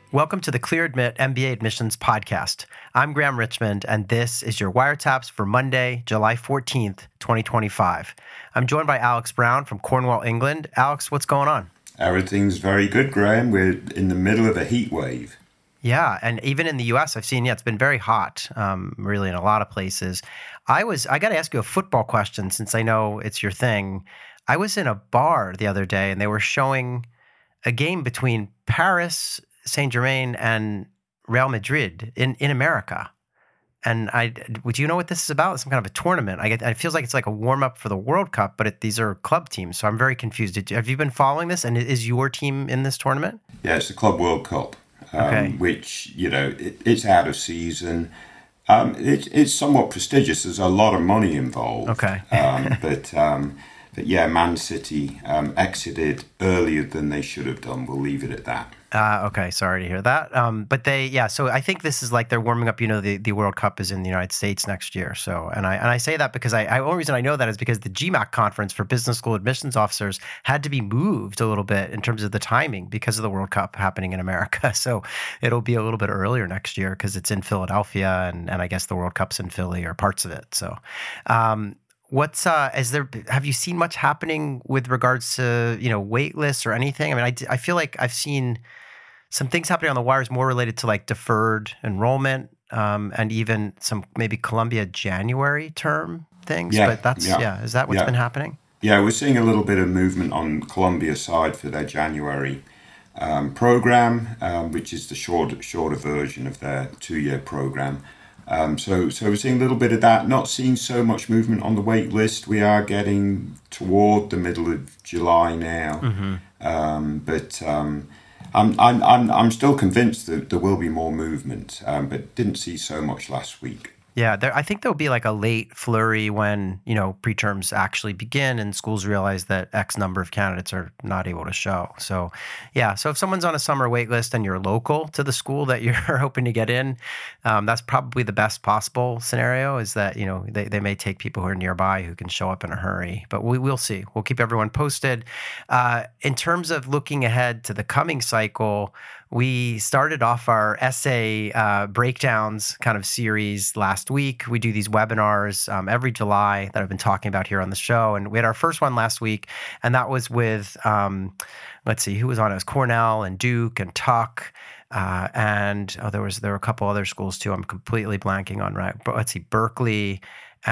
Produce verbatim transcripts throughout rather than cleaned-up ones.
Welcome to the Clear Admit M B A Admissions Podcast. I'm Graham Richmond, and this is your Wiretaps for Monday, July fourteenth, twenty twenty-five. I'm joined by Alex Brown from Cornwall, England. Alex, what's going on? Everything's very good, Graham. We're in the middle of a heat wave. Yeah, and even in the U S, I've seen, yeah, it's been very hot, um, really in a lot of places. I was, I got to ask you a football question since I know it's your thing. I was in a bar the other day, and they were showing a game between Paris Saint-Germain and Real Madrid in, in America. And I, would you know what this is about? Some kind of a tournament. I get, it feels like it's like a warm up for the World Cup, but it, these are club teams. So I'm very confused. Did you, have you been following this? And is your team in this tournament? Yeah, it's the Club World Cup, um, okay. which, you know, it, it's out of season. Um, it, it's somewhat prestigious. There's a lot of money involved. Okay. um, but, um, but yeah, Man City um, exited earlier than they should have done. We'll leave it at that. Uh, okay, sorry to hear that. Um, but they, yeah. So I think this is like they're warming up. You know, the, the World Cup is in the United States next year. So, and I and I say that because I, I only reason I know that is because the GMAC conference for business school admissions officers had to be moved a little bit in terms of the timing because of the World Cup happening in America. So it'll be a little bit earlier next year because it's in Philadelphia, and and I guess the World Cup's in Philly or parts of it. So. Um, What's uh? Is there? Have you seen much happening with regards to you know wait lists or anything? I mean, I, I feel like I've seen some things happening on the wires more related to like deferred enrollment, um, and even some maybe Columbia January term things. Yeah, but that's yeah, yeah. Is that what's yeah. been happening? Yeah, we're seeing a little bit of movement on Columbia side for their January um, program, um, which is the short, shorter version of their two-year program. Um, so, so we're seeing a little bit of that. Not seeing so much movement on the wait list. We are getting toward the middle of July now, Mm-hmm. um, but um, I'm, I'm, I'm, I'm still convinced that there will be more movement. Um, but didn't see so much last week. Yeah, there, I think there'll be like a late flurry when, you know, preterms actually begin and schools realize that X number of candidates are not able to show. So, yeah, so if someone's on a summer wait list and you're local to the school that you're hoping to get in, um, that's probably the best possible scenario is that, you know, they, they may take people who are nearby who can show up in a hurry. But we, we'll see. We'll keep everyone posted. Uh, in terms of looking ahead to the coming cycle, we started off our essay uh, breakdowns kind of series last week. We do these webinars um, every July that I've been talking about here on the show. And we had our first one last week, and that was with, um, let's see, who was on it? It was Cornell and Duke and Tuck. Uh, and oh, there was there were a couple other schools too. I'm completely blanking on, right? But let's see, Berkeley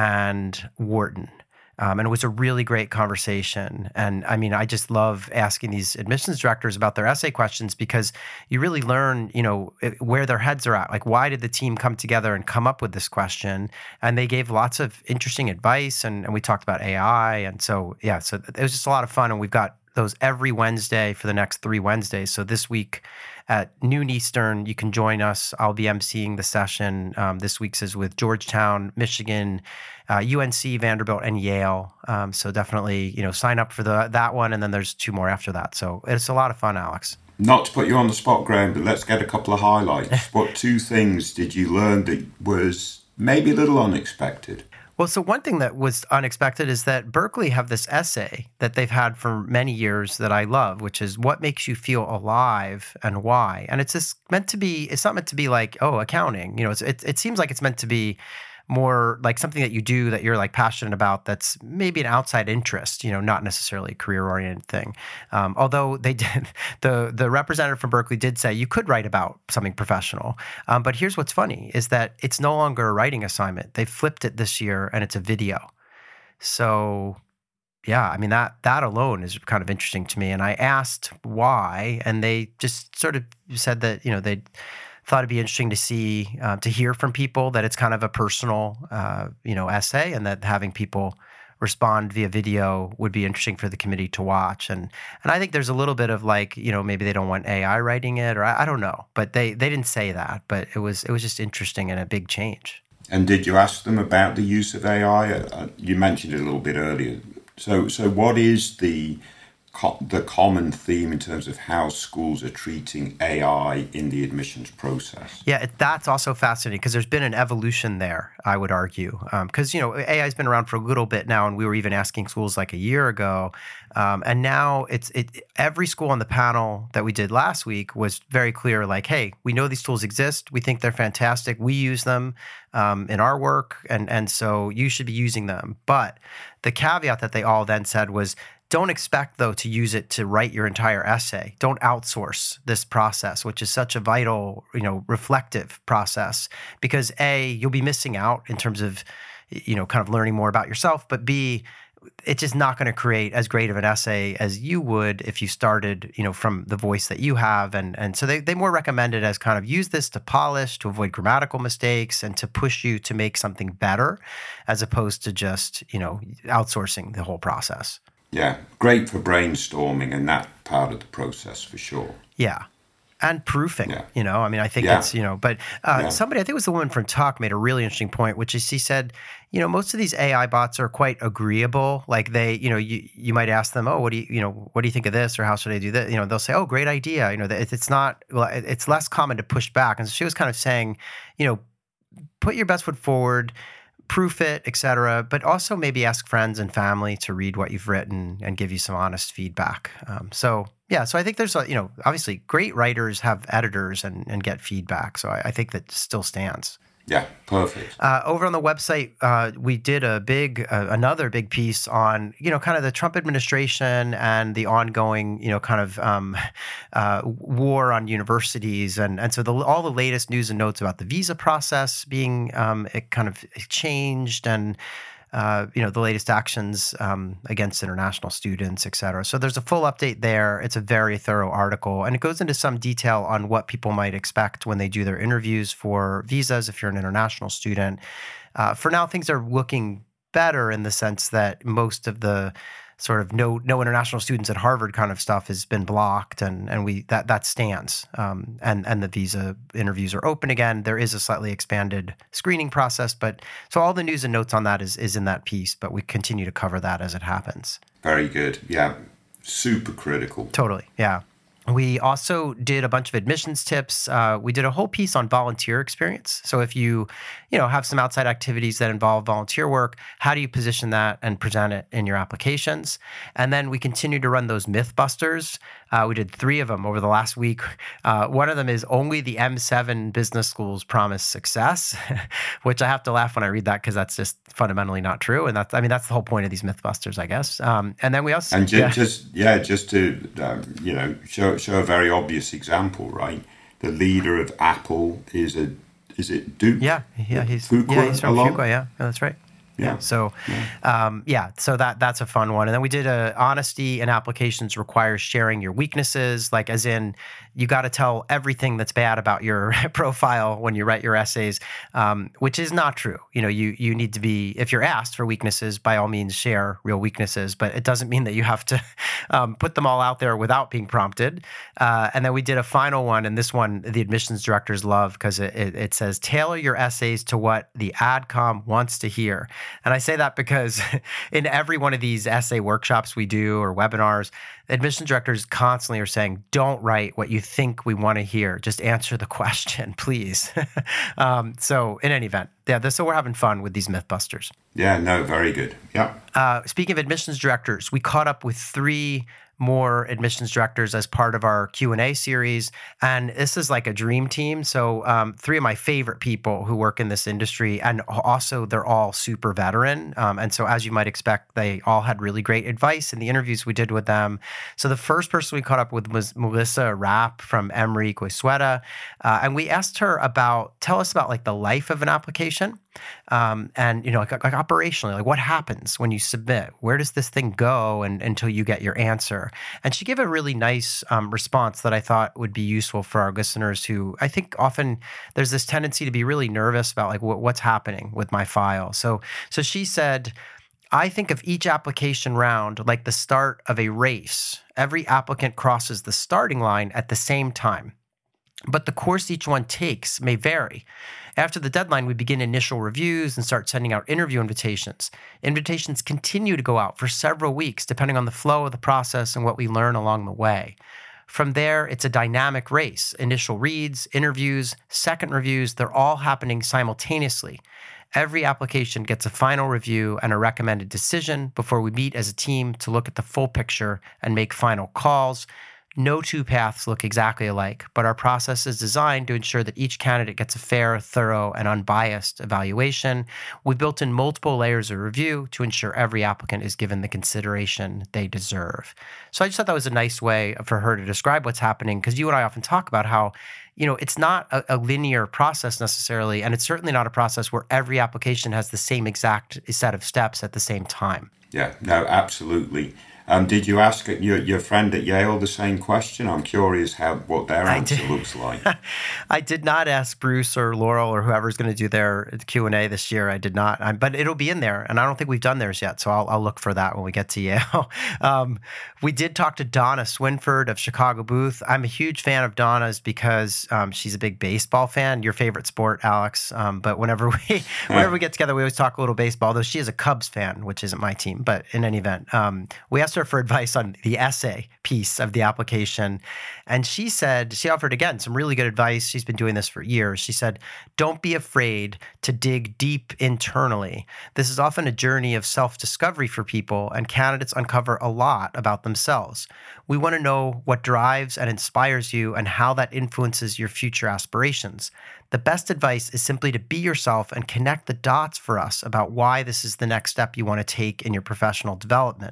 and Wharton. Um, and it was a really great conversation. And I mean, I just love asking these admissions directors about their essay questions because you really learn, you know, where their heads are at. Like, why did the team come together and come up with this question? And they gave lots of interesting advice. And, and we talked about A I. And so, yeah, so it was just a lot of fun. And we've got those every Wednesday for the next three Wednesdays. So this week at noon Eastern, you can join us. I'll be emceeing the session. Um, this week's is with Georgetown, Michigan, uh, U N C, Vanderbilt, and Yale. Um, so definitely, you know, sign up for the that one, and then there's two more after that. So it's a lot of fun, Alex. Not to put you on the spot, Graham, but let's get a couple of highlights. What two things did you learn that was maybe a little unexpected? Well, so one thing that was unexpected is that Berkeley have this essay that they've had for many years that I love, which is what makes you feel alive and why. And it's just meant to be, it's not meant to be like, oh, accounting. You know, it's, it, it seems like it's meant to be more like something that you do that you're like passionate about that's maybe an outside interest, you know, not necessarily a career-oriented thing. Um, although they did, the the representative from Berkeley did say you could write about something professional. Um, but here's what's funny is that it's no longer a writing assignment. They flipped it this year and it's a video. So yeah, I mean, that that alone is kind of interesting to me. And I asked why, and they just sort of said that, you know, they thought it'd be interesting to see, uh, to hear from people that it's kind of a personal, uh, you know, essay, and that having people respond via video would be interesting for the committee to watch. And and I think there's a little bit of like, you know, maybe they don't want A I writing it, or I, I don't know, but they they didn't say that, but it was it was just interesting and a big change. And did you ask them about the use of A I? Uh, you mentioned it a little bit earlier. So so what is the co- the common theme in terms of how schools are treating A I in the admissions process. Yeah, it, that's also fascinating because there's been an evolution there, I would argue. Because, um, you know, A I has been around for a little bit now, and we were even asking schools like a year ago. Um, and now it's it. Every school on the panel that we did last week was very clear, like, hey, we know these tools exist. We think they're fantastic. We use them um, in our work. And, and so you should be using them. But the caveat that they all then said was, don't expect, though, to use it to write your entire essay. Don't outsource this process, which is such a vital, you know, reflective process, because A, you'll be missing out in terms of, you know, kind of learning more about yourself, but B, it's just not going to create as great of an essay as you would if you started, you know, from the voice that you have. And and so they, they more recommend it as kind of use this to polish, to avoid grammatical mistakes, and to push you to make something better, as opposed to just, you know, outsourcing the whole process. Yeah, great for brainstorming and that part of the process for sure. Yeah. And proofing, Yeah. you know, I mean, I think Yeah. it's, you know, but uh, Yeah. somebody, I think it was the woman from Talk, made a really interesting point, which is she said, you know, most of these A I bots are quite agreeable. Like they, you know, you, you might ask them, oh, what do you, you know, what do you think of this? Or how should I do that? You know, they'll say, oh, great idea. You know, it, it's not, well, it- it's less common to push back. And so she was kind of saying, you know, put your best foot forward, proof it, et cetera, but also maybe ask friends and family to read what you've written and give you some honest feedback. Um, so yeah, so I think there's, a, you know, obviously great writers have editors and, and get feedback. So I, I think that still stands. Yeah, perfect. Uh, over on the website, uh, we did a big, uh, another big piece on, you know, kind of the Trump administration and the ongoing, you know, kind of um, uh, war on universities, and and so the, all the latest news and notes about the visa process being um, it kind of changed, and uh, you know, the latest actions um, against international students, et cetera. So there's a full update there. It's a very thorough article, and it goes into some detail on what people might expect when they do their interviews for visas if you're an international student. Uh, for now, things are looking better in the sense that most of the sort of no no international students at Harvard kind of stuff has been blocked, and and we that that stands. Um, and and the visa interviews are open again. There is a slightly expanded screening process, but so all the news and notes on that is is in that piece. But we continue to cover that as it happens. Very good. Yeah, super critical. Totally. Yeah. We also did a bunch of admissions tips. Uh, we did a whole piece on volunteer experience. So if you, you know, have some outside activities that involve volunteer work, how do you position that and present it in your applications? And then we continue to run those Mythbusters. Uh, we did three of them over the last week. Uh, one of them is only the M seven business schools promise success, which I have to laugh when I read that because that's just fundamentally not true. And that's, I mean, that's the whole point of these Mythbusters, I guess. Um, and then we also, And ju- yeah. just yeah, just to um, you know show show a very obvious example, right? The leader of Apple is a is it Duke? Yeah, yeah, he's Fuqua yeah, he's from along? Fuqua. Yeah, yeah, that's right. Yeah. So, um, yeah, so that that's a fun one. And then we did a honesty in applications requires sharing your weaknesses, like as in you got to tell everything that's bad about your profile when you write your essays, um, which is not true. You know, you you need to be, if you're asked for weaknesses, by all means share real weaknesses, but it doesn't mean that you have to um, put them all out there without being prompted. Uh, and then we did a final one, and this one the admissions directors love because it, it, it says tailor your essays to what the AdCom wants to hear. And I say that because in every one of these essay workshops we do or webinars, admissions directors constantly are saying, don't write what you think we want to hear. Just answer the question, please. um, so in any event, yeah, this, so we're having fun with these Mythbusters. Yeah, no, very good. Yeah. Uh, speaking of admissions directors, we caught up with three more admissions directors as part of our Q and A series. And this is like a dream team. So um, three of my favorite people who work in this industry, and also they're all super veteran. Um, and so as you might expect, they all had really great advice in the interviews we did with them. So the first person we caught up with was Melissa Rapp from Emory Goizueta. Uh, and we asked her about, tell us about like the life of an application. Um, and, you know, like, like operationally, like what happens when you submit? Where does this thing go and, until you get your answer? And she gave a really nice um, response that I thought would be useful for our listeners who I think often there's this tendency to be really nervous about like what, what's happening with my file. So, so she said, I think of each application round like the start of a race. Every applicant crosses the starting line at the same time. but the course each one takes may vary. After the deadline, we begin initial reviews and start sending out interview invitations. Invitations continue to go out for several weeks, depending on the flow of the process and what we learn along the way. From there, it's a dynamic race. Initial reads, interviews, second reviews, they're all happening simultaneously. Every application gets a final review and a recommended decision before we meet as a team to look at the full picture and make final calls. No two paths look exactly alike, but our process is designed to ensure that each candidate gets a fair, thorough, and unbiased evaluation. We built in multiple layers of review to ensure every applicant is given the consideration they deserve. So I just thought that was a nice way for her to describe what's happening, because you and I often talk about how, you know, it's not a, a linear process necessarily, and it's certainly not a process where every application has the same exact set of steps at the same time. Yeah, no, absolutely. Um, did you ask your your friend at Yale the same question? I'm curious how what their answer looks like. I did not ask Bruce or Laurel or whoever's going to do their Q and A this year. I did not, I, but it'll be in there, and I don't think we've done theirs yet, so I'll, I'll look for that when we get to Yale. um, we did talk to Donna Swinford of Chicago Booth. I'm a huge fan of Donna's because um, she's a big baseball fan. Your favorite sport, Alex. Um, but whenever we whenever we get together, we always talk a little baseball. Though she is a Cubs fan, which isn't my team, but in any event, um, we asked her for advice on the essay piece of the application. And she said, she offered, again, some really good advice. She's been doing this for years. She said, don't be afraid to dig deep internally. This is often a journey of self-discovery for people, and candidates uncover a lot about themselves. We want to know what drives and inspires you and how that influences your future aspirations. The best advice is simply to be yourself and connect the dots for us about why this is the next step you want to take in your professional development.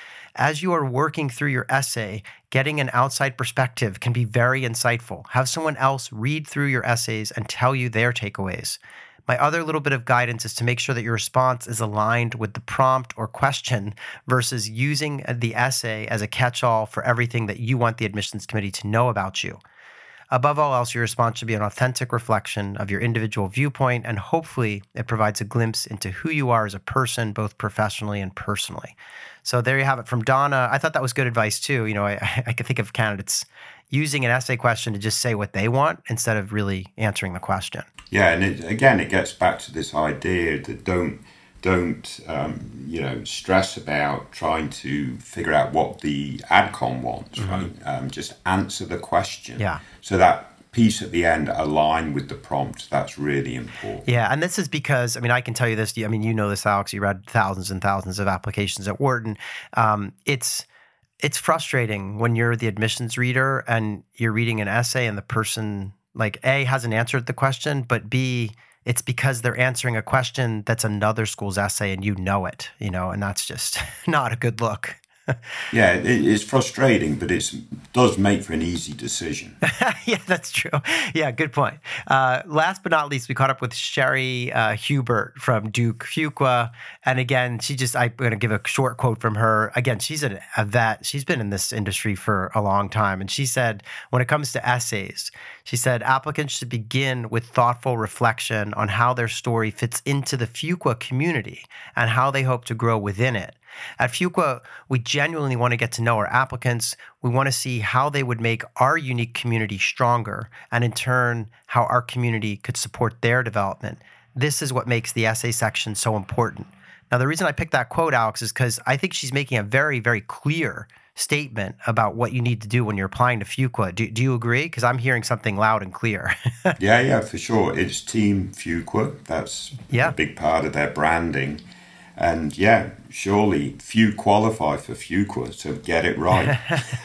As you are working through your essay, getting an outside perspective can be very insightful. Have someone else read through your essays and tell you their takeaways. My other little bit of guidance is to make sure that your response is aligned with the prompt or question versus using the essay as a catch-all for everything that you want the admissions committee to know about you. Above all else, your response should be an authentic reflection of your individual viewpoint, and hopefully it provides a glimpse into who you are as a person, both professionally and personally. So there you have it from Donna. I thought that was good advice too. You know, I, I could think of candidates using an essay question to just say what they want instead of really answering the question. Yeah, and it, again, it gets back to this idea that don't don't um, you know stress about trying to figure out what the AdCom wants, mm-hmm. right? Um, just answer the question. Yeah. So that piece at the end align with the prompt. That's really important. Yeah, and this is because, I mean, I can tell you this. I mean, you know this, Alex. You read thousands and thousands of applications at Wharton. Um, it's it's frustrating when you're the admissions reader and you're reading an essay and the person, like, A, hasn't answered the question, but B, it's because they're answering a question that's another school's essay and you know it, you know, and that's just not a good look. Yeah, it, it's frustrating, but it does make for an easy decision. Yeah, that's true. Yeah, good point. Uh, last but not least, we caught up with Sherry uh, Hubert from Duke Fuqua. And again, she just, I'm going to give a short quote from her. Again, she's a, a vet. She's been in this industry for a long time. And she said, when it comes to essays, she said, applicants should begin with thoughtful reflection on how their story fits into the Fuqua community and how they hope to grow within it. At Fuqua, we genuinely want to get to know our applicants. We want to see how they would make our unique community stronger, and in turn, how our community could support their development. This is what makes the essay section so important. Now, the reason I picked that quote, Alex, is because I think she's making a very, very clear statement about what you need to do when you're applying to Fuqua. Do, do you agree? Because I'm hearing something loud and clear. Yeah, yeah, for sure. It's Team Fuqua. That's yeah. a big part of their branding. And yeah, surely few qualify for Fuqua, so get it right.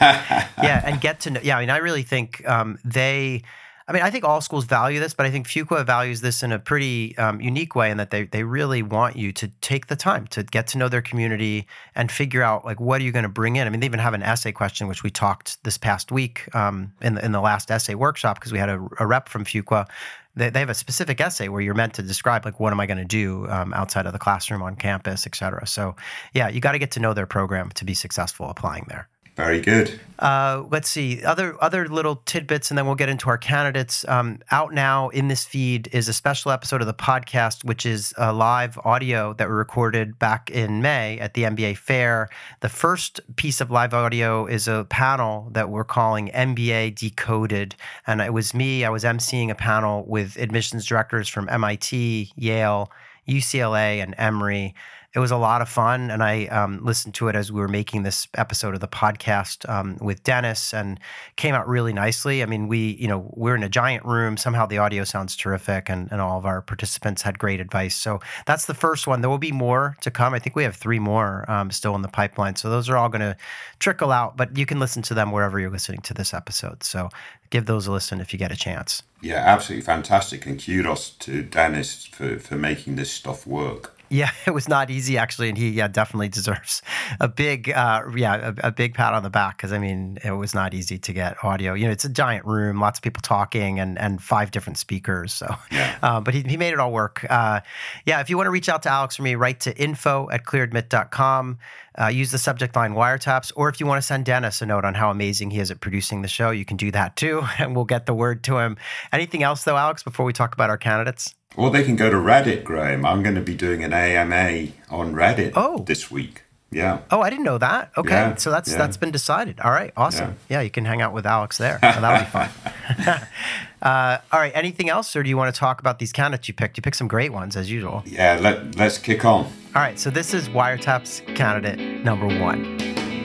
Yeah, and get to know. Yeah, I mean, I really think um, they. I mean, I think all schools value this, but I think Fuqua values this in a pretty um, unique way in that they they really want you to take the time to get to know their community and figure out, like, what are you going to bring in? I mean, they even have an essay question, which we talked this past week um, in the in the last essay workshop because we had a, a rep from Fuqua. They, they have a specific essay where you're meant to describe, like, what am I going to do um, outside of the classroom, on campus, et cetera. So, yeah, you got to get to know their program to be successful applying there. Very good. Uh, let's see other other little tidbits, and then we'll get into our candidates. Um, out now in this feed is a special episode of the podcast, which is a live audio that we recorded back in May at the M B A Fair. The first piece of live audio is a panel that we're calling M B A Decoded, and it was me. I was emceeing a panel with admissions directors from M I T, Yale, U C L A, and Emory. It was a lot of fun, and I um, listened to it as we were making this episode of the podcast um, with Dennis, and came out really nicely. I mean, we, you know, we're in a giant room. Somehow the audio sounds terrific, and, and all of our participants had great advice. So that's the first one. There will be more to come. I think we have three more um, still in the pipeline. So those are all going to trickle out, but you can listen to them wherever you're listening to this episode. So give those a listen if you get a chance. Yeah, absolutely fantastic. And kudos to Dennis for, for making this stuff work. Yeah, it was not easy, actually, and he yeah definitely deserves a big uh, yeah a, a big pat on the back, because I mean it was not easy to get audio. You know, it's a giant room, lots of people talking, and and five different speakers. So, yeah. uh, but he he made it all work. Uh, yeah, if you want to reach out to Alex or me, write to info at clear admit dot com. Uh, use the subject line wiretaps, or if you want to send Dennis a note on how amazing he is at producing the show, you can do that too, and we'll get the word to him. Anything else though, Alex, before we talk about our candidates? Well, they can go to Reddit, Graham. I'm going to be doing an A M A on Reddit oh. this week. Yeah. Oh, I didn't know that. Okay, yeah, so that's yeah. that's been decided. All right, awesome. Yeah, yeah you can hang out with Alex there. So that'll be fun. uh, all right, anything else, or do you want to talk about these candidates you picked? You picked some great ones, as usual. Yeah, let, let's kick on. All right, so this is Wiretap's candidate number one.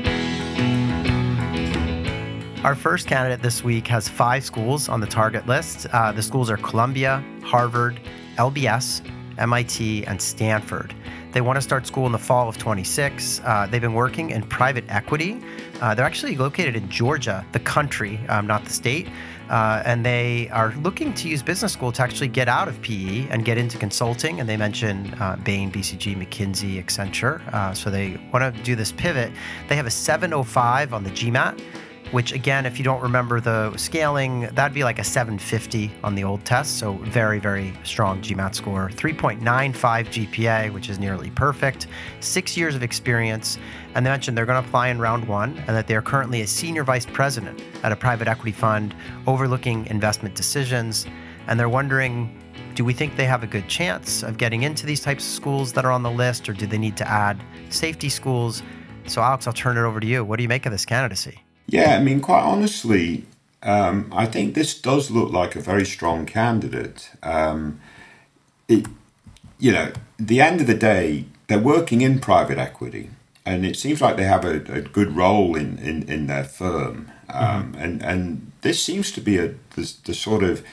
Our first candidate this week has five schools on the target list. Uh, the schools are Columbia, Harvard, L B S, M I T, and Stanford. They want to start school in the fall of twenty-six. Uh, they've been working in private equity. Uh, they're actually located in Georgia, the country, um, not the state. Uh, and they are looking to use business school to actually get out of P E and get into consulting. And they mention uh, Bain, B C G, McKinsey, Accenture. Uh, so they want to do this pivot. They have a seven oh five on the GMAT, which again, if you don't remember the scaling, that'd be like a seven fifty on the old test. So very, very strong GMAT score. three point nine five G P A, which is nearly perfect. Six years of experience. And they mentioned they're going to apply in round one, and that they're currently a senior vice president at a private equity fund overlooking investment decisions. And they're wondering, do we think they have a good chance of getting into these types of schools that are on the list, or do they need to add safety schools? So Alex, I'll turn it over to you. What do you make of this candidacy? Yeah, I mean, quite honestly, um, I think this does look like a very strong candidate. Um, it, you know, at the end of the day, they're working in private equity, and it seems like they have a, a good role in, in, in their firm. Um, mm-hmm. and, and this seems to be a the, the sort of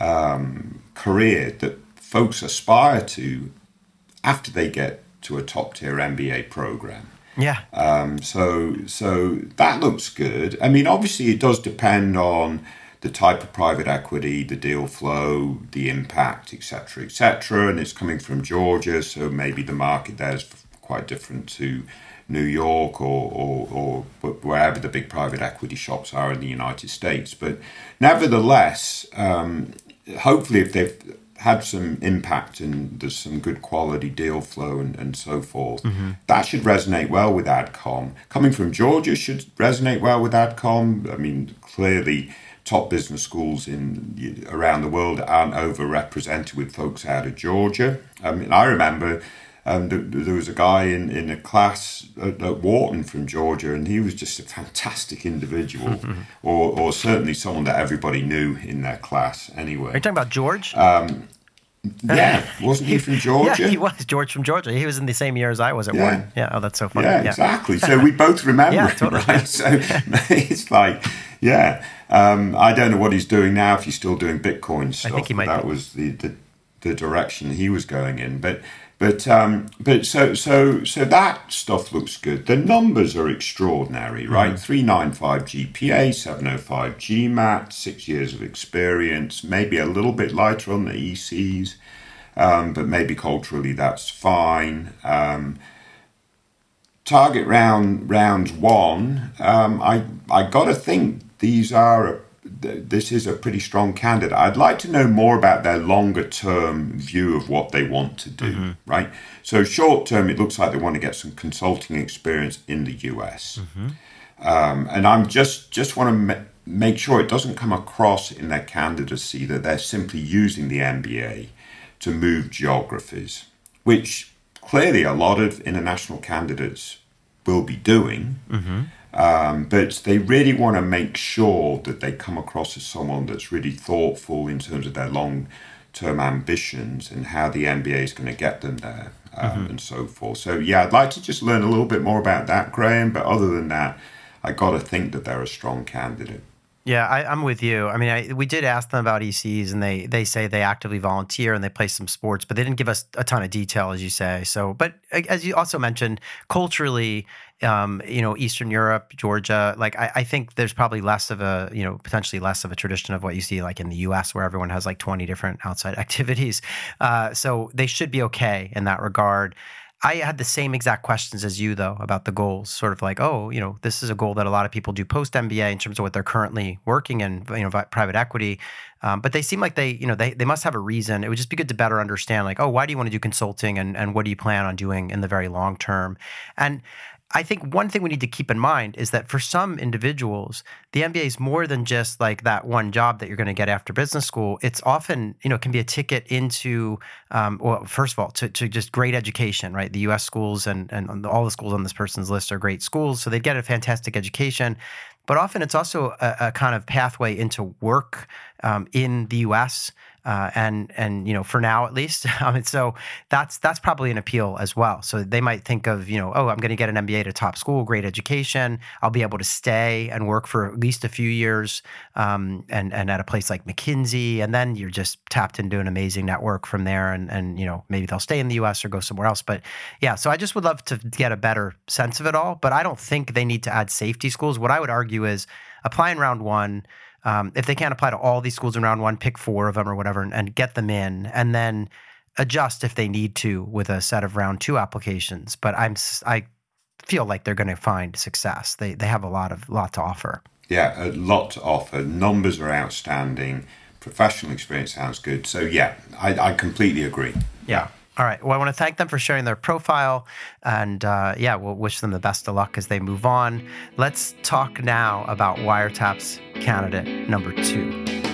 um, career that folks aspire to after they get to a top-tier M B A program. Yeah. Um, so so that looks good. I mean, obviously, it does depend on the type of private equity, the deal flow, the impact, et cetera, et cetera. And it's coming from Georgia, so maybe the market there is quite different to New York or, or, or wherever the big private equity shops are in the United States. But nevertheless, um, hopefully, if they've had some impact and there's some good quality deal flow and, and so forth, mm-hmm. that should resonate well with AdCom. Coming from Georgia should resonate well with AdCom. I mean, clearly top business schools in around the world aren't overrepresented with folks out of Georgia. I mean, I remember um, th- there was a guy in, in a class at, at Wharton from Georgia, and he was just a fantastic individual, mm-hmm. or, or certainly someone that everybody knew in their class anyway. Are you talking about George? Um, yeah, wasn't he from Georgia? Yeah, he was. George from Georgia. He was in the same year as I was at yeah. Wharton. Yeah, oh, that's so funny. Yeah, yeah. exactly. So we both remember yeah, it, totally. right? So it's like, yeah, um, I don't know what he's doing now, if he's still doing Bitcoin stuff. I think he might That be. was the, the, the direction he was going in. But But um, but so so so that stuff looks good. The numbers are extraordinary, right? Mm-hmm. three ninety-five G P A, seven oh five GMAT, six years of experience, maybe a little bit lighter on the E Cs, um, but maybe culturally that's fine. Um, target round round one. Um, I I gotta think these are. This is a pretty strong candidate. I'd like to know more about their longer term view of what they want to do, mm-hmm. right? So short term, it looks like they want to get some consulting experience in the U S. Mm-hmm. Um, and I'm just just want to ma- make sure it doesn't come across in their candidacy that they're simply using the M B A to move geographies, which clearly a lot of international candidates will be doing. Mm-hmm. Um, but they really want to make sure that they come across as someone that's really thoughtful in terms of their long-term ambitions and how the M B A is going to get them there, um, mm-hmm. and so forth. So, yeah, I'd like to just learn a little bit more about that, Graham. But other than that, I got to think that they're a strong candidate. Yeah, I, I'm with you. I mean, I, we did ask them about E Cs, and they they say they actively volunteer and they play some sports, but they didn't give us a ton of detail, as you say. So, but as you also mentioned, culturally, um, you know, Eastern Europe, Georgia, like I, I think there's probably less of a, you know, potentially less of a tradition of what you see like in the U S, where everyone has like twenty different outside activities. Uh, so they should be okay in that regard. I had the same exact questions as you, though, about the goals. Sort of like, oh, you know, this is a goal that a lot of people do post-M B A in terms of what they're currently working in, you know, private equity. Um, but they seem like they, you know, they they must have a reason. It would just be good to better understand, like, oh, why do you want to do consulting, and and what do you plan on doing in the very long term? And I think one thing we need to keep in mind is that for some individuals, the M B A is more than just like that one job that you're going to get after business school. It's often, you know, can be a ticket into, um, well, first of all, to, to just great education, right? The U S schools and, and all the schools on this person's list are great schools. So they get a fantastic education. But often it's also a, a kind of pathway into work um, in the U S, Uh, and and you know, for now at least, I mean, so that's that's probably an appeal as well. So they might think of, you know, oh, I'm going to get an M B A at a top school, great education. I'll be able to stay and work for at least a few years, um, and and at a place like McKinsey, and then you're just tapped into an amazing network from there. And and you know, maybe they'll stay in the U S or go somewhere else. But yeah, so I just would love to get a better sense of it all. But I don't think they need to add safety schools. What I would argue is apply in round one. Um, if they can't apply to all these schools in round one, pick four of them or whatever, and, and get them in, and then adjust if they need to with a set of round two applications. But I'm I feel like they're going to find success. They they have a lot of lot to offer. Yeah, a lot to offer. Numbers are outstanding. Professional experience sounds good. So yeah, I, I completely agree. Yeah. All right. Well, I want to thank them for sharing their profile, and uh, yeah, we'll wish them the best of luck as they move on. Let's talk now about Wiretap's candidate number two.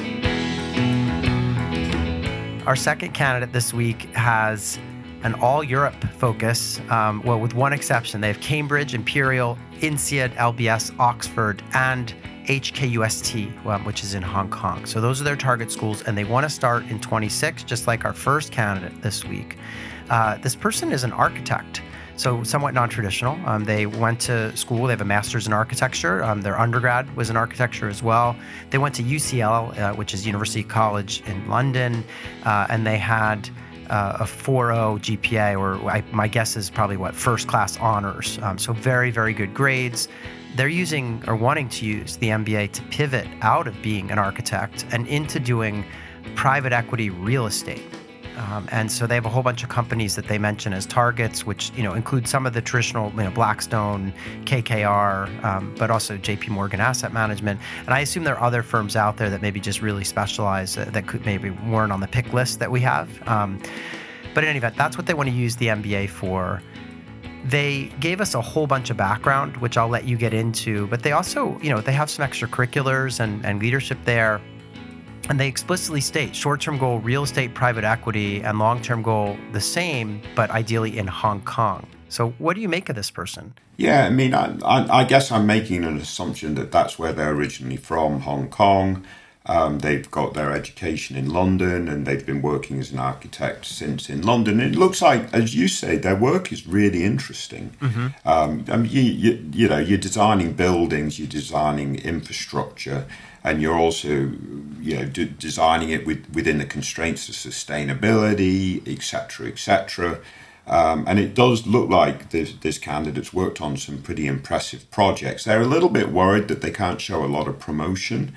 Our second candidate this week has an all-Europe focus, um, well, with one exception. They have Cambridge, Imperial, INSEAD, L B S, Oxford, and H K U S T, well, which is in Hong Kong. So those are their target schools, and they want to start in twenty-six, just like our first candidate this week. Uh, this person is an architect, so somewhat non-traditional. Um, they went to school. They have a master's in architecture. Um, their undergrad was in architecture as well. They went to U C L, uh, which is University College in London, uh, and they had Uh, a four point oh G P A, or I, my guess is probably what, first class honors. Um, so very, very good grades. They're using or wanting to use the M B A to pivot out of being an architect and into doing private equity real estate. Um, and so they have a whole bunch of companies that they mention as targets, which, you know, include some of the traditional, you know, Blackstone, K K R, um, but also J P Morgan Asset Management. And I assume there are other firms out there that maybe just really specialize, uh, that could maybe weren't on the pick list that we have. Um, but in any event, that's what they want to use the M B A for. They gave us a whole bunch of background, which I'll let you get into, but they also, you know, they have some extracurriculars and, and leadership there. And they explicitly state short-term goal, real estate, private equity, and long-term goal the same, but ideally in Hong Kong. So what do you make of this person? Yeah, I mean, I, I, I guess I'm making an assumption that that's where they're originally from, Hong Kong. Um, they've got their education in London, and they've been working as an architect since in London. It looks like, as you say, their work is really interesting. Mm-hmm. Um, I mean, you, you, you know, you're designing buildings, you're designing infrastructure, and you're also, you know, d- designing it with, within the constraints of sustainability, et cetera, et cetera. Um, and it does look like this, this candidate's worked on some pretty impressive projects. They're a little bit worried that they can't show a lot of promotion,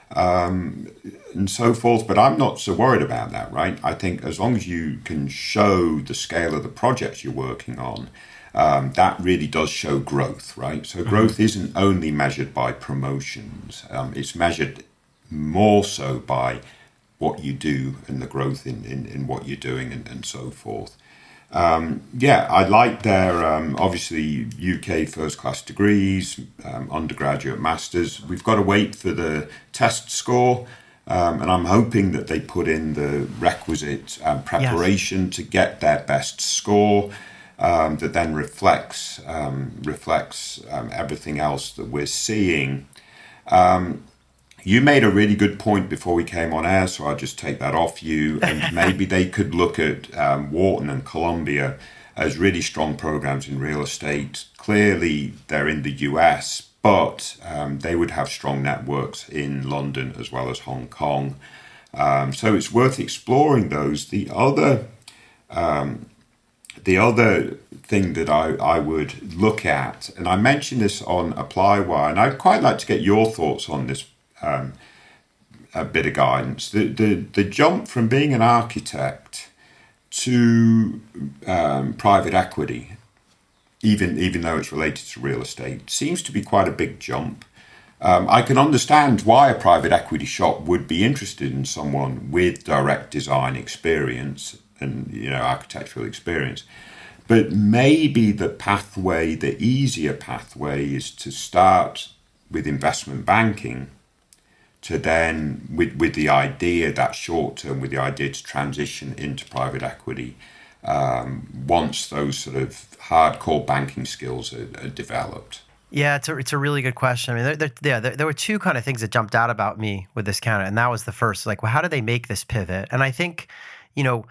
um, and so forth, but I'm not so worried about that, right? I think as long as you can show the scale of the projects you're working on, um, that really does show growth, right? So growth mm-hmm. isn't only measured by promotions. Um, it's measured more so by what you do and the growth in, in, in what you're doing, and, and so forth. Um, yeah, I like their, um, obviously, U K first class degrees, um, undergraduate, masters. We've got to wait for the test score. Um, and I'm hoping that they put in the requisite um, preparation yes. to get their best score um, that then reflects um, reflects um, everything else that we're seeing. Um, you made a really good point before we came on air, so I'll just take that off you. And maybe they could look at um, Wharton and Columbia as really strong programs in real estate. Clearly, they're in the U S, but um, they would have strong networks in London as well as Hong Kong. Um, so it's worth exploring those. The other um, the other thing that I, I would look at, and I mentioned this on ApplyWire, and I'd quite like to get your thoughts on this um, a bit of guidance. The, the, the jump from being an architect to um, private equity, even even though it's related to real estate, seems to be quite a big jump. Um, I can understand why a private equity shop would be interested in someone with direct design experience and, you know, architectural experience. But maybe the pathway, the easier pathway, is to start with investment banking, to then, with, with the idea, that short term, with the idea to transition into private equity um, once those sort of hardcore banking skills are, are developed. Yeah, it's a, it's a really good question. I mean, there, there, yeah, there, there were two kind of things that jumped out about me with this candidate, and that was the first, like, well, how do they make this pivot? And I think, you know,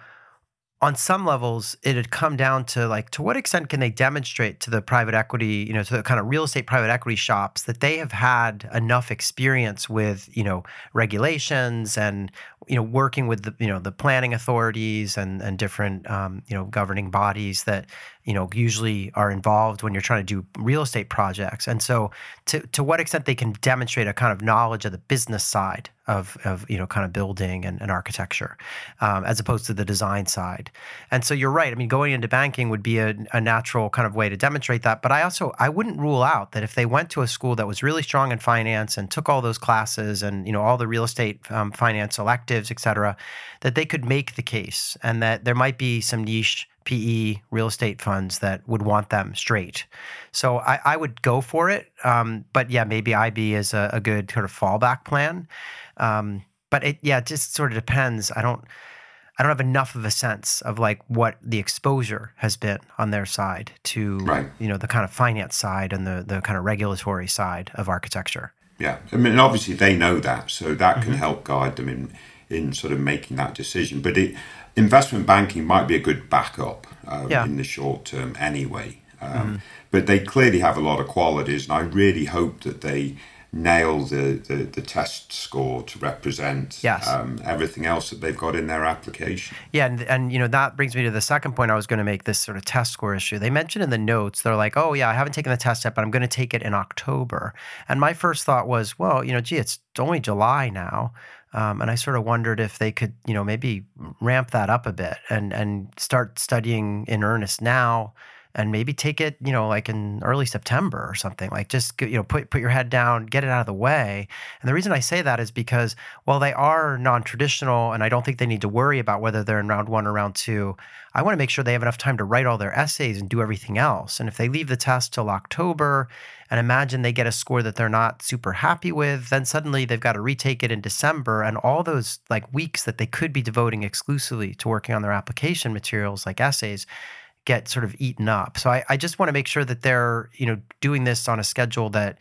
on some levels, it had come down to, like, to what extent can they demonstrate to the private equity, you know, to the kind of real estate private equity shops that they have had enough experience with, you know, regulations and, you know, working with the, you know, the planning authorities and and different, um, you know, governing bodies that, you know, usually are involved when you're trying to do real estate projects. And so to to what extent they can demonstrate a kind of knowledge of the business side of, of you know, kind of building and, and architecture, um, as opposed to the design side. And so you're right. I mean, going into banking would be a, a natural kind of way to demonstrate that. But I also, I wouldn't rule out that if they went to a school that was really strong in finance and took all those classes and, you know, all the real estate um, finance electives, et cetera, that they could make the case and that there might be some niche P E real estate funds that would want them straight. So I, I would go for it. Um, but yeah, maybe I B is a, a good sort of fallback plan. Um, but it, yeah, it just sort of depends. I don't, I don't have enough of a sense of like what the exposure has been on their side to, right. you know, the kind of finance side and the, the kind of regulatory side of architecture. Yeah. I mean, obviously they know that, so that can Mm-hmm. help guide them in, in sort of making that decision. But it, investment banking might be a good backup um, Yeah. in the short term anyway. Um, Mm-hmm. But they clearly have a lot of qualities, and I really hope that they nail the, the, the test score to represent Yes. um, everything else that they've got in their application. Yeah, and, and you know that brings me to the second point I was going to make, this sort of test score issue. They mentioned in the notes, they're like, oh yeah, I haven't taken the test yet, but I'm going to take it in October. And my first thought was, well, you know, gee, it's only July now. Um, and I sort of wondered if they could, you know, maybe ramp that up a bit and and start studying in earnest now, and maybe take it, you know, like in early September or something. Like just, you know, put put your head down, get it out of the way. And the reason I say that is because while they are non-traditional, and I don't think they need to worry about whether they're in round one or round two, I want to make sure they have enough time to write all their essays and do everything else. And if they leave the test till October and imagine they get a score that they're not super happy with, then suddenly they've got to retake it in December, and all those like weeks that they could be devoting exclusively to working on their application materials like essays get sort of eaten up. So I, I just want to make sure that they're, you know, doing this on a schedule that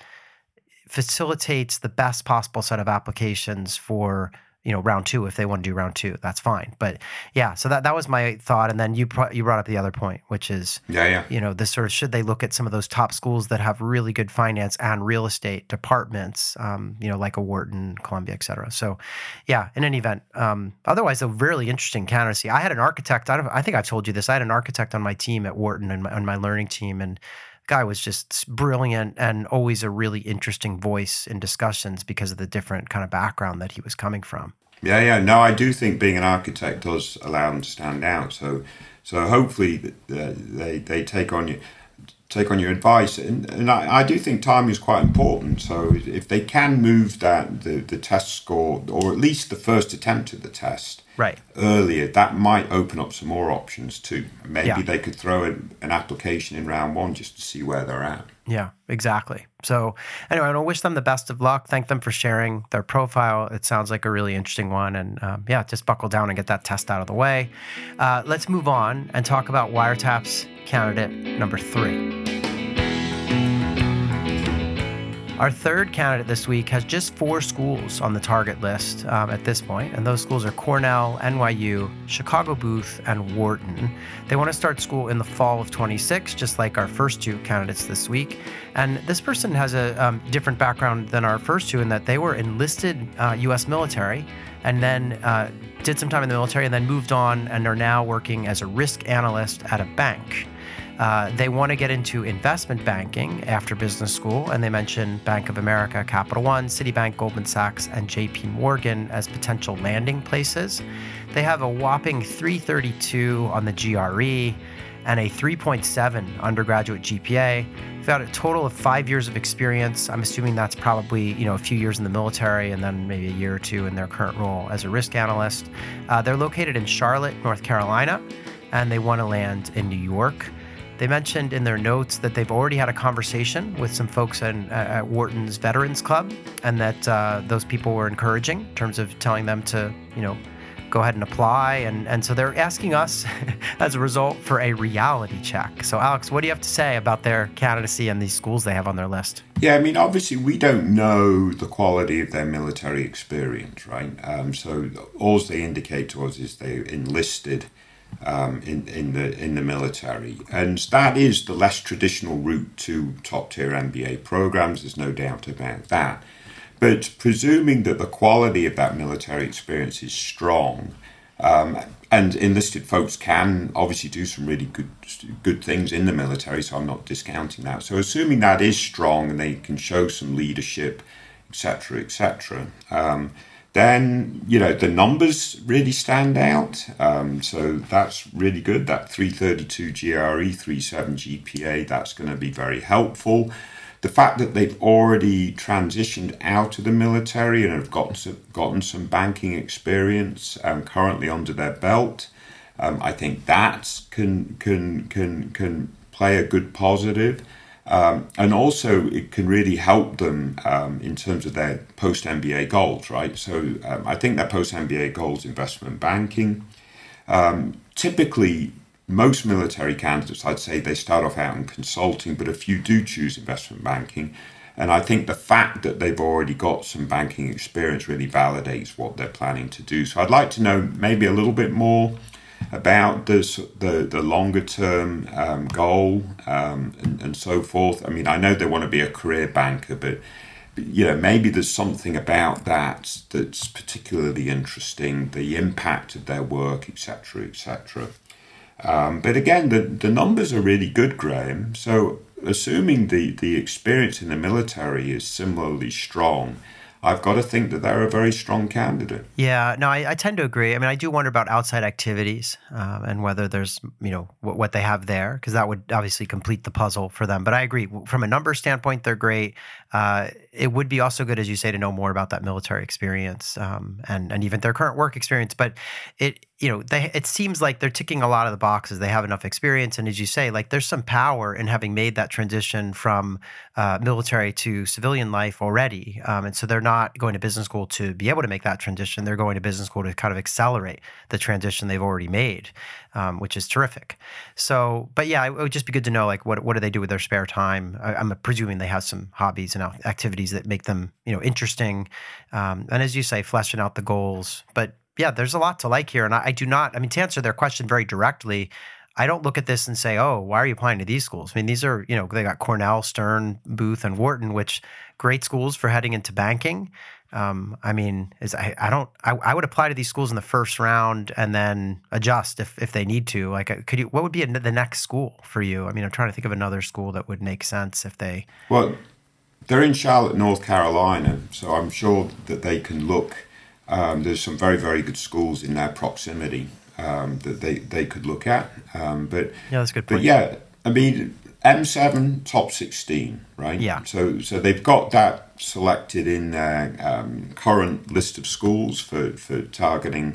facilitates the best possible set of applications for, you know, round two. If they want to do round two, that's fine. But yeah, so that, that was my thought. And then you pro- you brought up the other point, which is, Yeah, yeah. you know, this sort of, should they look at some of those top schools that have really good finance and real estate departments, um, you know, like a Wharton, Columbia, et cetera. So yeah, in any event, um, otherwise a really interesting candidacy. I had an architect, I, don't, I think I've told you this, I had an architect on my team at Wharton and my, on my learning team, and guy was just brilliant and always a really interesting voice in discussions because of the different kind of background that he was coming from. Yeah, yeah. No, I do think being an architect does allow them to stand out. So, so hopefully uh, they they take on you take on your advice, and, and I, I do think timing is quite important. So if they can move that the, the test score, or at least the first attempt at the test, right. earlier, that might open up some more options too. Maybe Yeah. they could throw an, an application in round one just to see where they're at. Yeah, exactly. So anyway, I want to wish them the best of luck. Thank them for sharing their profile. It sounds like a really interesting one. And um, yeah, just buckle down and get that test out of the way. Uh, let's move on and talk about Wiretap's candidate number three. Our third candidate this week has just four schools on the target list um, at this point, and those schools are Cornell, N Y U, Chicago Booth, and Wharton. They want to start school in the fall of twenty-six, just like our first two candidates this week. And this person has a um, different background than our first two in that they were enlisted uh, U S military and then uh, did some time in the military and then moved on and are now working as a risk analyst at a bank. Uh, they want to get into investment banking after business school, and they mention Bank of America, Capital One, Citibank, Goldman Sachs, and J P Morgan as potential landing places. They have a whopping three thirty-two on the G R E and a three point seven undergraduate G P A. They've got a total of five years of experience. I'm assuming that's probably, you know, a few years in the military and then maybe a year or two in their current role as a risk analyst. Uh, they're located in Charlotte, North Carolina, and they want to land in New York. They mentioned in their notes that they've already had a conversation with some folks in, uh, at Wharton's Veterans Club, and that uh, those people were encouraging in terms of telling them to, you know, go ahead and apply. And, and so they're asking us, as a result, for a reality check. So, Alex, what do you have to say about their candidacy and these schools they have on their list? Yeah, I mean, obviously, we don't know the quality of their military experience, right? Um, so all they indicate to us is they enlisted Um, in, in the in the military, and that is the less traditional route to top tier M B A programs. There's no doubt about that. But presuming that the quality of that military experience is strong, um, and enlisted folks can obviously do some really good good things in the military, so I'm not discounting that. So assuming that is strong and they can show some leadership, et cetera, et cetera. Um, Then, you know, the numbers really stand out. Um, so that's really good. That three thirty-two G R E, three point seven G P A, that's going to be very helpful. The fact that they've already transitioned out of the military and have gotten some, gotten some banking experience um, currently under their belt, um, I think that can, can, can, can play a good positive. Um, and also, it can really help them um, in terms of their post-M B A goals, right? So um, I think their post-M B A goals, investment banking. Um, typically, most military candidates, I'd say they start off out in consulting, but a few do choose investment banking. And I think the fact that they've already got some banking experience really validates what they're planning to do. So I'd like to know maybe a little bit more about this, the the longer term um, goal um, and, and so forth. I mean, I know they want to be a career banker, but, but you know, maybe there's something about that that's particularly interesting, the impact of their work, et cetera, et cetera. Um, but again, the, the numbers are really good, Graham. So assuming the, the experience in the military is similarly strong, I've got to think that they're a very strong candidate. Yeah, no, I, I tend to agree. I mean, I do wonder about outside activities um, and whether there's, you know, what, what they have there, because that would obviously complete the puzzle for them. But I agree. From a number standpoint, they're great. Uh, it would be also good, as you say, to know more about that military experience um, and and even their current work experience. But it, you know, they it seems like they're ticking a lot of the boxes. They have enough experience, and as you say, like there's some power in having made that transition from uh, military to civilian life already. Um, and so they're not going to business school to be able to make that transition. They're going to business school to kind of accelerate the transition they've already made, um, which is terrific. So, but yeah, it would just be good to know, like, what what do they do with their spare time? I, I'm presuming they have some hobbies and activities that make them, you know, interesting. Um, and as you say, fleshing out the goals. But yeah, there's a lot to like here. And I, I do not, I mean, to answer their question very directly, I don't look at this and say, oh, why are you applying to these schools? I mean, these are, you know, they got Cornell, Stern, Booth, and Wharton, which great schools for heading into banking. Um, I mean, is I, I don't, I, I would apply to these schools in the first round and then adjust if, if they need to. Like, could you, what would be the next school for you? I mean, I'm trying to think of another school that would make sense if they. Well, they're in Charlotte, North Carolina, so I'm sure that they can look. Um, there's some very, very good schools in their proximity um, that they, they could look at. Um, but yeah, that's a good point. But yeah, I mean, M seven, top sixteen, right? Yeah. So so they've got that selected in their um, current list of schools for, for targeting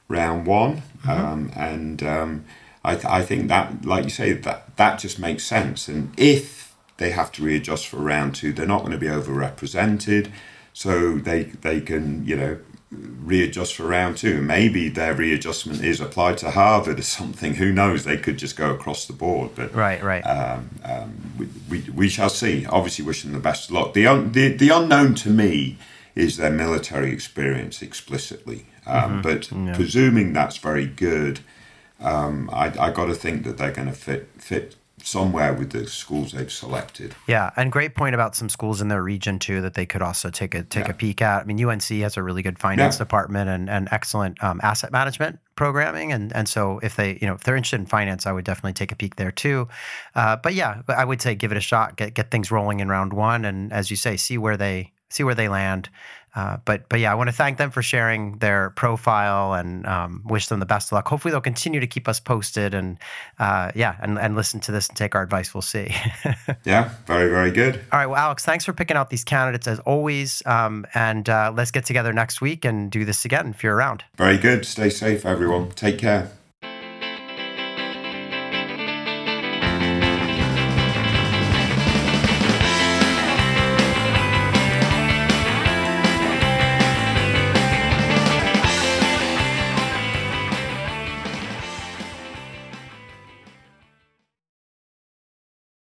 round one, Mm-hmm. um, and um, I, th- I think that, like you say, that that just makes sense. And if they have to readjust for round two, they're not going to be overrepresented, so they they can, you know, readjust for round two. Maybe their readjustment is applied to Harvard or something. Who knows? They could just go across the board. But right, right. Um, um, we, we we shall see. Obviously, wish them the best of luck. The un, the the unknown to me is their military experience explicitly. Um, mm-hmm. But yeah. presuming that's very good, um, I I got to think that they're going to fit fit. somewhere with the schools they've selected. Yeah, and great point about some schools in their region too that they could also take a take yeah. a peek at. I mean, U N C has a really good finance yeah. department and, and excellent um, asset management programming, and and so if they you know if they're interested in finance, I would definitely take a peek there too. Uh, but yeah, I would say give it a shot, get get things rolling in round one, and as you say, see where they see where they land. Uh, but but yeah, I want to thank them for sharing their profile and um, wish them the best of luck. Hopefully they'll continue to keep us posted and uh, yeah, and, and listen to this and take our advice. We'll see. Yeah, very, very good. All right. Well, Alex, thanks for picking out these candidates as always. Um, and uh, let's get together next week and do this again if you're around. Very good. Stay safe, everyone. Take care.